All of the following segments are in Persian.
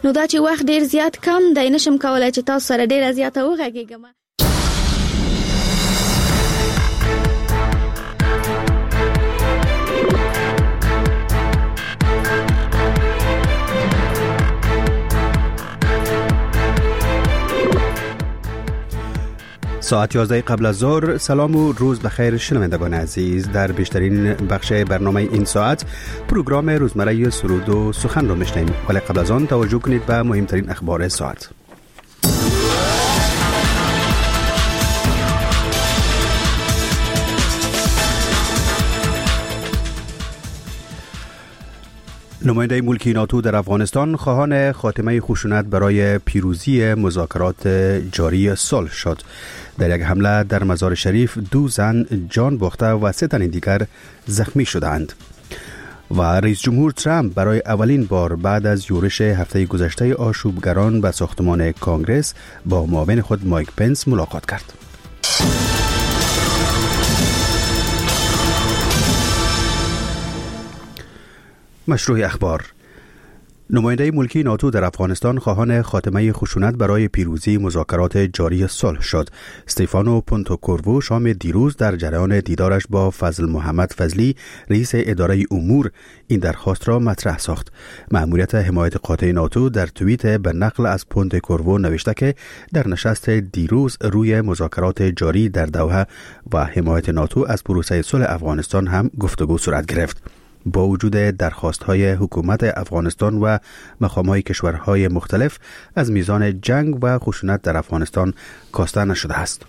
نو دا چې وخت ډیر زیات کم دی، نشم کولای چې تاسو سره ډیر زیاته وغږیږم. ساعت 11 قبل از ظهر. سلام و روز بخیر شنوندگان عزیز. در بیشترین بخش برنامه این ساعت پروگرام روزمره سرود و سخن را میشنویم، ولی قبل از آن توجه کنید به مهمترین اخبار ساعت. نماینده ملکی ناتو در افغانستان خواهان خاتمه خشونت برای پیروزی مذاکرات جاری صلح شد. در یک حمله در مزار شریف 2 زن جان باخته و 3 تن دیگر زخمی شدند. و رئیس جمهور ترامپ برای اولین بار بعد از یورش هفته گذشته آشوبگران به ساختمان کانگرس با معاون خود مایک پنس ملاقات کرد. مشروع اخبار. نماینده ملکی ناتو در افغانستان خواهان خاتمه خشونت برای پیروزی مذاکرات جاری صلح شد. استفانو پونتوکورو شام دیروز در جریان دیدارش با فضل محمد فضلی رئیس اداره امور این درخواست را مطرح ساخت. مأموریت حمایت قاطع ناتو در توییت به نقل از پونتوکورو نوشته که در نشست دیروز روی مذاکرات جاری در دوحه و حمایت ناتو از پروسه صلح افغانستان هم گفتگو صورت گرفت. با وجود درخواست‌های حکومت افغانستان و مقام‌های کشورهای مختلف از میزان جنگ و خشونت در افغانستان کاسته نشده است.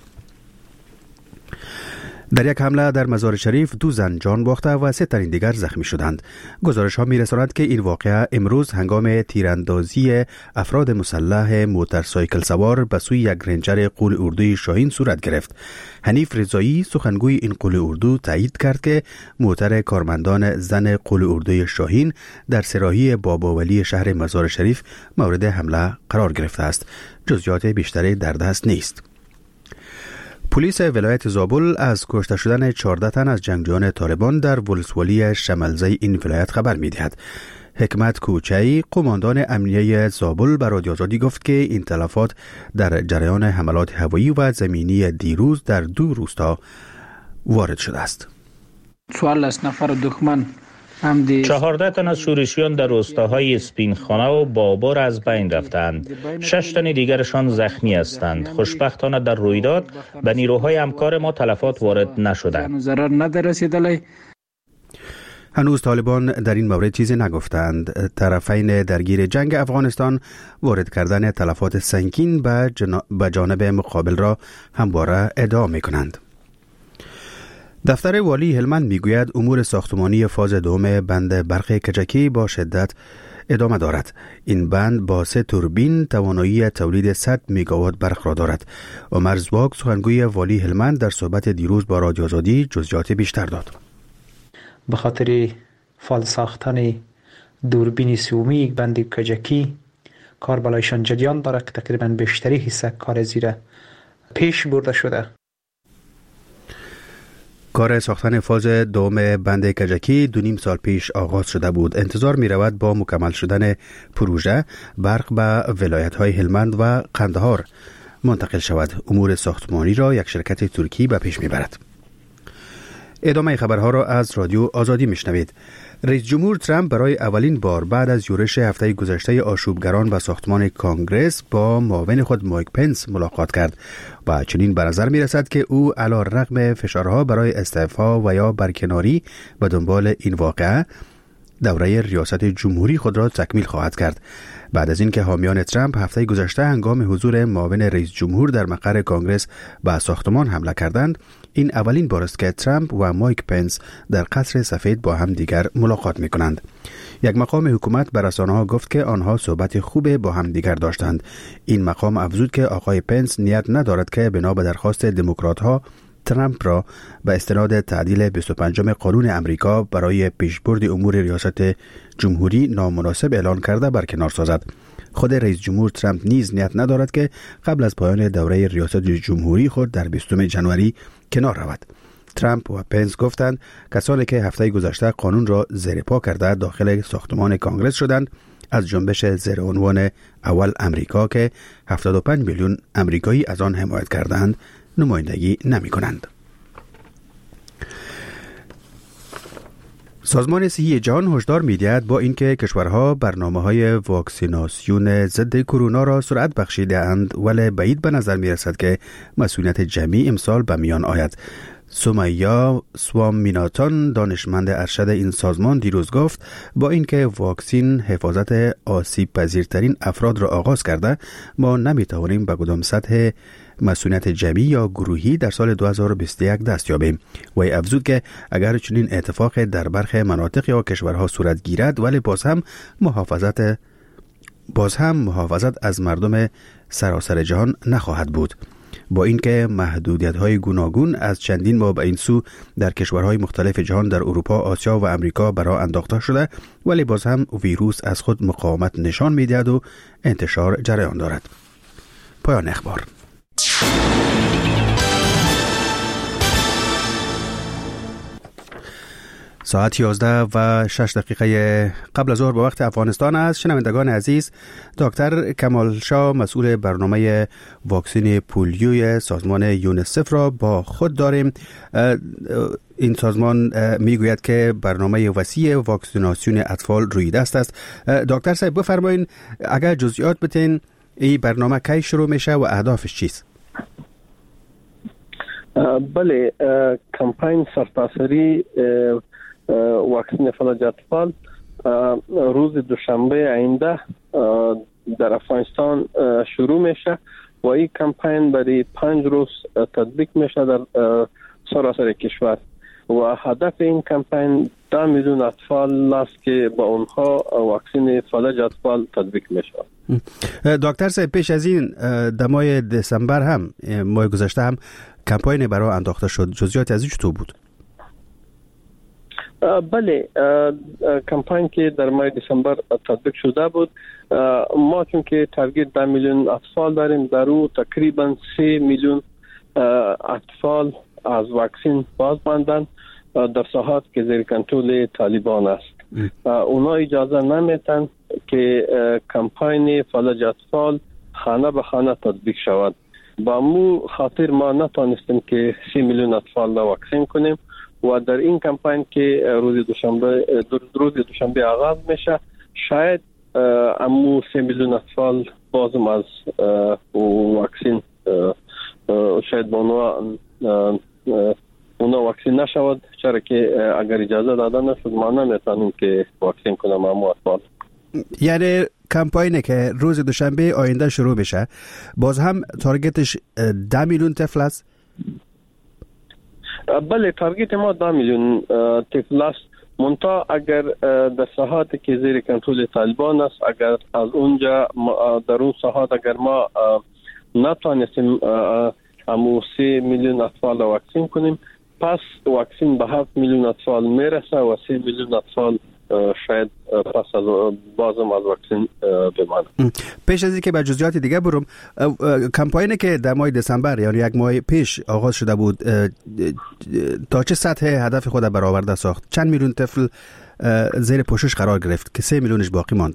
در یک حمله در مزار شریف 2 زن جان باخته و 3 تن دیگر زخمی شدند. گزارش‌ها می‌رساند که این واقعه امروز هنگام تیراندازی افراد مسلح موتورسایکل سوار به سوی یک رنجر قول اردوی شاهین صورت گرفت. حنیف رضایی سخنگوی این قول اردو تایید کرد که موتر کارمندان زن قول اردوی شاهین در سراحی بابا ولی شهر مزار شریف مورد حمله قرار گرفته است. جزئیات بیشتری در دست نیست. پلیس ولایت زابل از کشته شدن 14 تن از جنگجویان طالبان در ولسوالی شملزی این ولایت خبر می‌دهد. حکمت کوچه‌ای قماندان امنیه زابل به رادیو آزادی گفت که این تلفات در جریان حملات هوایی و زمینی دیروز در 2 روستا وارد شده است. 14 نفر دشمن 14 تن از شورشیان در روستاهای اسپینخانه و بابر از بین رفتند. 6 تن دیگرشان زخمی هستند. خوشبختانه در رویداد به نیروهای همکار ما تلفات وارد نشده. ضرر نرسیده. هنوز طالبان در این مورد چیزی نگفتند. طرفین درگیر جنگ افغانستان وارد کردن تلفات سنگین به جانب مقابل را همواره ادعا می‌کنند. دفتر والی هلمند میگوید امور ساختمانی فاز دوم بند برق کجکی با شدت ادامه دارد. این بند با 3 توربین توانایی تولید 100 مگاوات برق را دارد. عمر زواگ سخنگوی والی هلمند در صحبت دیروز با رادیو آزادی جزئیات بیشتر داد. به خاطر فعال ساختن دوربین سومی بند کجکی کار بالایشان جریان دارد که تقریبا بیشتری حصه کار زیر پیش برده شده. کار ساختن فاز دوم بند کجکی 2.5 سال پیش آغاز شده بود. انتظار می رود با مکمل شدن پروژه برق به ولایت‌های هلمند و قندهار منتقل شود. امور ساختمانی را یک شرکت ترکی به پیش می برد. ادامه خبرها را از رادیو آزادی میشنوید. رئیس جمهور ترامپ برای اولین بار بعد از یورش هفته گذشته آشوبگران و ساختمان کانگرس با معاون خود مایک پنس ملاقات کرد و چنین به نظر می رسد که او علی رغم فشارها برای استعفا و یا برکناری به دنبال این واقعه دوره ریاست جمهوری خود را تکمیل خواهد کرد. بعد از اینکه حامیان ترامپ هفته گذشته هنگام حضور معاون رئیس جمهور در مقر کانگرس به ساختمان حمله کردند، این اولین بار است که ترامپ و مایک پنس در قصر سفید با هم دیگر ملاقات می کنند. یک مقام حکومت به رسانه‌ها گفت که آنها صحبت خوب با هم دیگر داشتند. این مقام افزود که آقای پنس نیت ندارد که بنا به درخواست دموکرات‌ها ترامپ را به استناد تعدیل 25 قانون امریکا برای پیشبرد امور ریاست جمهوری نامناسب اعلان کرده برکنار سازد. خود رئیس جمهور ترامپ نیز نیت ندارد که قبل از پایان دوره ریاست جمهوری خود در 20 ژانویه کنار رود. ترامپ و پنس گفتند کسانی که هفته گذشته قانون را زیر پا کرده داخل ساختمان کانگرس شدند از جنبش زیر عنوان اول امریکا که 75 میلیون امریکایی از آن حمایت کردند نمایندگی نمی کنند. سازمان صحی جهان هشدار می‌دهد با اینکه کشورها برنامه‌های واکسیناسیون ضد کرونا را سرعت بخشیده‌اند ولی بعید به نظر می‌رسد که مسئولیت جمعی امسال به میان آید. سومیا سوامیناتان دانشمند ارشد این سازمان دیروز گفت با اینکه واکسین حفاظت آسیب پذیرترین افراد را آغاز کرده ما نمی‌توانیم به کدام سطح مسئولیت جمعی یا گروهی در سال 2021 دست یابیم. و افزود که اگر چنین اتفاق در برخی مناطق یا کشورها صورت گیرد ولی باز هم محافظت از مردم سراسر جهان نخواهد بود. با اینکه محدودیت‌های گوناگون از چندین ماه به این سو در کشورهای مختلف جهان در اروپا، آسیا و امریکا برای انداخته شده ولی باز هم ویروس از خود مقاومت نشان می‌دهد و انتشار جریان دارد. پایان اخبار. ساعت 11:06 قبل از ظهر به وقت افغانستان است. شنوندگان عزیز، دکتر کمال شاه مسئول برنامه واکسن پولیوی سازمان یونیسف را با خود داریم. این سازمان میگوید که برنامه وسیع واکسیناسیون اطفال روی دست است. دکتر صاحب بفرمایید اگر جزئیات بتین این برنامه کی شروع میشه و اهدافش چیست؟ بله، کمپین سرتاسری واکسن فلج اطفال روز دوشنبه آینده در افغانستان شروع میشه و این کمپین برای 5 روز تطبیق میشه در سراسر کشور و هدف این کمپین 10 میلیون اطفال است که با اونها واکسن فلج اطفال تطبیق میشه. دکتر صاحب، پیش از این در ماه دسامبر هم ماه گذشته هم کمپین برای انداخته شد. جزئیات از این چطور بود؟ بله، کمپین که در ماه دسامبر تطبیق شده بود، ما چون که تارگت 10 میلیون اطفال داریم، در او تقریبا 3 میلیون اطفال از واکسن باز ماندن در ساحات که زیر کنترل طالبان است. اونا اجازه نمیتن که کمپین فلج اطفال خانه به خانه تطبیق شود. با مو خاطر ما نتونستیم که 3 میلیون اطفال را واکسن کنیم و در این کمپین که روز دوشنبه آغاز میشه، شاید امو 3 میلیون اطفال بازم از واکسن شاید با اونا واکسن نشود، چرا که اگر اجازه داده نشد ما نمیتونیم که واکسن کنیم امو اطفال. یعنی کمپینی که روز دوشنبه آینده شروع بشه باز هم تارگتش 10 میلیون طفل است؟ بله، تارگت ما 10 میلیون طفل است. منتها اگر در ساحاتی که زیر کنترل طالبان است، اگر از اونجا در اون ساحات اگر ما نتونستیم امو 3 میلیون اطفال را واکسن کنیم، پس واکسن به 7 میلیون اطفال میرسه و 3 میلیون اطفال شاید پس از بازم از واکسن بمانه. پیش از اینکه به جزئیات دیگه برم، کمپینی که در ماه دسامبر یعنی یک ماه پیش آغاز شده بود تا چه سطح هدف خود برآورده ساخت؟ چند میلیون طفل زیر پوشش قرار گرفت که 3 میلیونش باقی ماند؟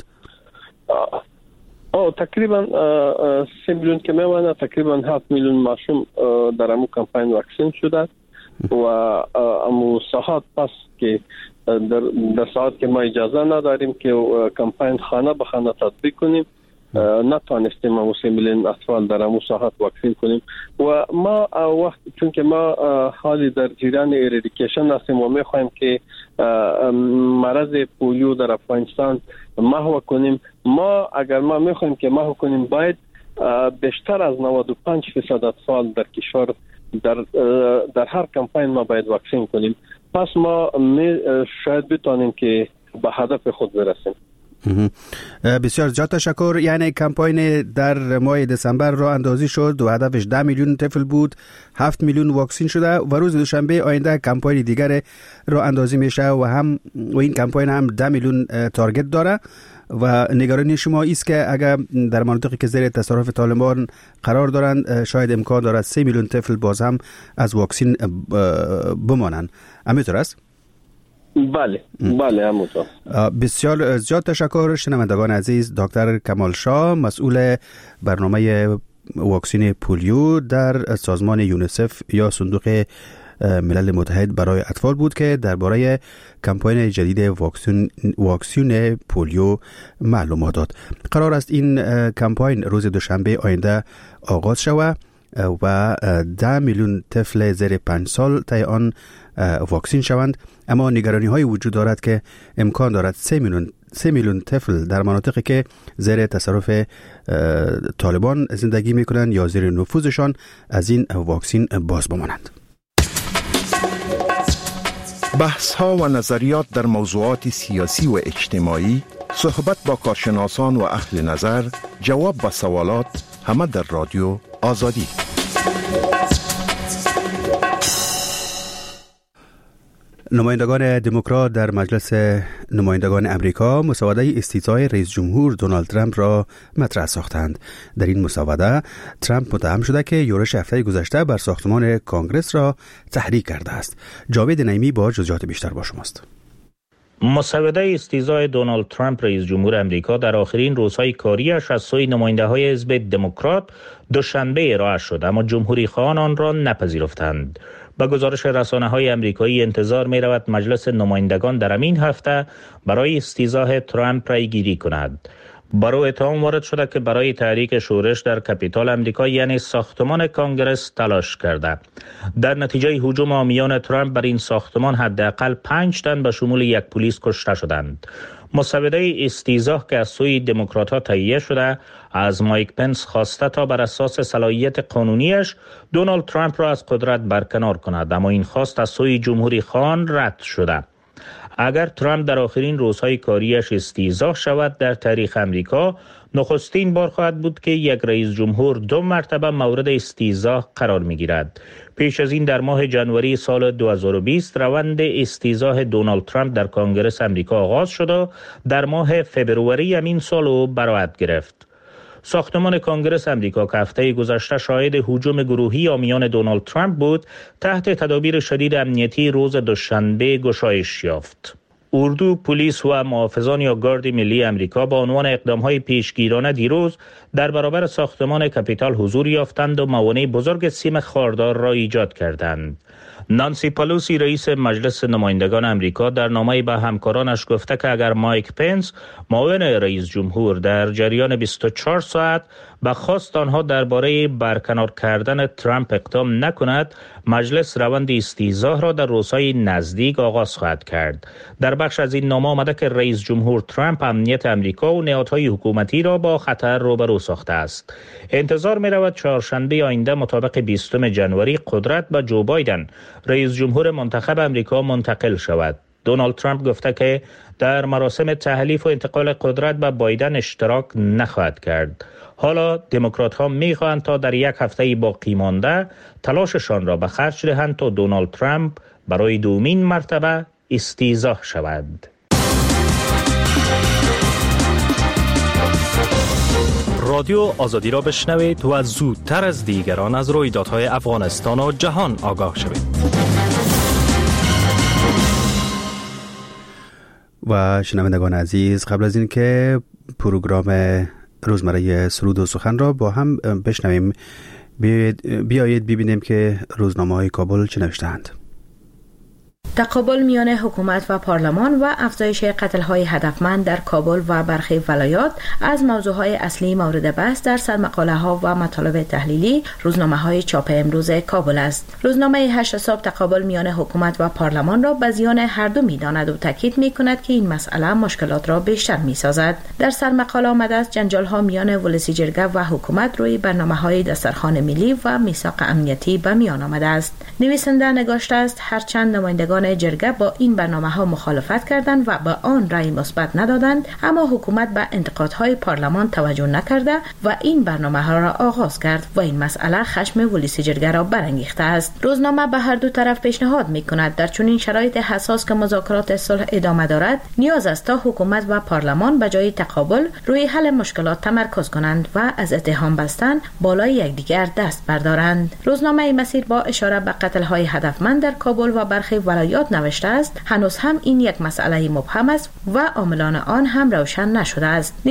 تقریبا 3 میلیون که میمانه، تقریبا 7 میلیون معصوم در امو کمپین واکسن شده و امو ساحات پس که در ساعت که ما اجازه نداریم که کمپین خانه به خانه تطبیق کنیم، نتوانستیم ما 3 میلیون اطفال در امو ساحات واکسن کنیم و ما وقت چون که ما حالی در جریان اریدیکیشن هستیم و میخوایم که مرض پولیو در افغانستان محو کنیم. ما اگر ما میخوایم که محو کنیم باید بیشتر از 95% اطفال در کشور در هر کمپین ما باید واکسن کنیم. پس ما شاید بتونیم که به هدف خود برسیم. بسیار زیاد تشکر. یعنی کمپین در ماه دسامبر راه اندازی شد و هدفش 10 میلیون طفل بود، 7 میلیون واکسن شده و روز دوشنبه آینده کمپین دیگر راه اندازی میشه و این کمپین هم 10 میلیون تارگت داره و نگرانی شما است که اگر در مناطقی که زیر تصرف طالبان قرار دارند شاید امکان دارد 3 میلیون طفل باز هم از واکسن بمانند. همینطور است؟ بله همونطور. بسیار زیاد تشکر شنوندگان عزیز. دکتر کمال شاه، مسئول برنامه واکسین پولیو در سازمان یونیسف یا صندوق ملل متحد برای اطفال بود که درباره کمپاین جدید واکسین پولیو معلومات داد. قرار است این کمپاین روز دوشنبه آینده آغاز شود و 10 میلیون طفل زیر 5 سال طی آن واکسین شوند، اما نگرانی های وجود دارد که امکان دارد 3 میلیون طفل در مناطقی که زیر تصرف طالبان زندگی میکنند یا زیر نفوذشان از این واکسین باز بمانند. بحث ها و نظریات در موضوعات سیاسی و اجتماعی، صحبت با کارشناسان و اهل نظر، جواب به سوالات، همه در رادیو آزادی. نمایندگان دموکرات در مجلس نمایندگان امریکا مسوده استیضای رئیس جمهور دونالد ترامپ را مطرح ساختند. در این مسوده ترامپ متهم شده که یورش هفته گذشته بر ساختمان کانگرس را تحریک کرده است. جاوید نعیمی با جزئیات بیشتر با شماست. مسوده استیضای دونالد ترامپ رئیس جمهور امریکا در آخرین روزهای کاریش از سوی نماینده‌های حزب دموکرات دوشنبه ارائه شد، اما جمهوری خواهان آن را نپذیرفتند. با گزارش رسانه‌های آمریکایی انتظار می‌رود مجلس نمایندگان در این هفته برای استیضاح ترامپ رای گیری کند. بر او اتهام وارد شده که برای تحریک شورش در کاپیتال آمریکا یعنی ساختمان کانگرس تلاش کرده. در نتیجه هجوم عامیان ترامپ بر این ساختمان حداقل 5 تن به شمول یک پلیس کشته شدند. مسوده استیضاح که از سوی دموکرات‌ها تهیه شده از مایک پنس خواسته تا بر اساس صلاحیت قانونیش دونالد ترامپ را از قدرت برکنار کند، اما این خواست از سوی جمهوری خواهان رد شده. اگر ترامپ در آخرین روزهای کاریش استیضاح شود، در تاریخ امریکا نخستین بار خواهد بود که یک رئیس جمهور 2 مرتبه مورد استیضاح قرار می‌گیرد. پیش از این در ماه ژانویه سال 2020 روند استیضاح دونالد ترامپ در کانگرس امریکا آغاز شد و در ماه فوریه همین سال او برآمد گرفت. ساختمان کانگرس امریکا که هفته گذشته شاهد هجوم گروهی حامیان دونالد ترامپ بود، تحت تدابیر شدید امنیتی روز دوشنبه گشایش یافت. اردو، پلیس و محافظان یا گارد ملی امریکا با عنوان اقدام‌های پیشگیرانه دیروز در برابر ساختمان کاپیتال حضور یافتند و موانع بزرگ سیم خاردار را ایجاد کردند. نانسی پلوسی رئیس مجلس نمایندگان امریکا در نامه‌ای به همکارانش گفته که اگر مایک پنس معاون رئیس جمهور در جریان 24 ساعت به خواست آنها درباره برکنار کردن ترامپ اقدام نکند، مجلس روند استیضاح را در روزهای نزدیک آغاز خواهد کرد. در بخش از این نامه آمده که رئیس جمهور ترامپ امنیت امریکا و نهادهای حکومتی را با خطر روبرو ساخته است. انتظار می رود چهارشنبه آینده مطابق 20 ژانویه قدرت به جو بایدن رئیس جمهور منتخب امریکا منتقل شود. دونالد ترامپ گفته که در مراسم تحلیف و انتقال قدرت به بایدن اشتراک نخواهد کرد. حالا دموکرات ها می خواهند تا در یک هفته باقی مانده تلاششان را به خرج دهند تا دونالد ترامپ برای دومین مرتبه استیضاح شود. رادیو آزادی را بشنوید و زودتر از دیگران از رویدادهای افغانستان و جهان آگاه شوید. و شنوندگان عزیز، قبل از این که پروگرام روزمره سرود و سخن را با هم بشنویم، بیایید ببینیم که روزنامه‌های کابل چه نوشته‌اند. تقابل میان حکومت و پارلمان و افزایش قتل‌های هدفمند در کابل و برخی ولایات از موضوعهای اصلی مورد بحث در سرمقاله‌ها و مطالب تحلیلی روزنامه‌های چاپ امروز کابل است. روزنامه 8 صبح تقابل میان حکومت و پارلمان را به زیان هر دو می‌داند و تاکید می‌کند که این مسئله مشکلات را بیشتر می‌سازد. در سرمقاله آمده است جنجال‌ها میان ولسی جرگه و حکومت روی برنامه‌های دسترخوان ملی و میثاق امنیتی به میان آمده است. نویسنده نگاشته است هرچند نمایندگان جرگه با این برنامه‌ها مخالفت کردند و به آن رأی مثبت ندادند، اما حکومت به انتقادهای پارلمان توجه نکرده و این برنامه‌ها را آغاز کرد و این مسئله خشم ولسی جرگه را برانگیخته است. روزنامه به هر دو طرف پیشنهاد می‌کند در چنین شرایط حساس که مذاکرات صلح ادامه دارد، نیاز است تا حکومت و پارلمان به جای تقابل روی حل مشکلات تمرکز کنند و از اتهام بستن بالای یکدیگر دست بردارند. روزنامه مسیر با اشاره به قتل‌های هدفمند در کابل و برخی ولایات رویداد نوشته است هنوز هم این یک مسئله مبهم است و عاملان آن هم روشن نشده است.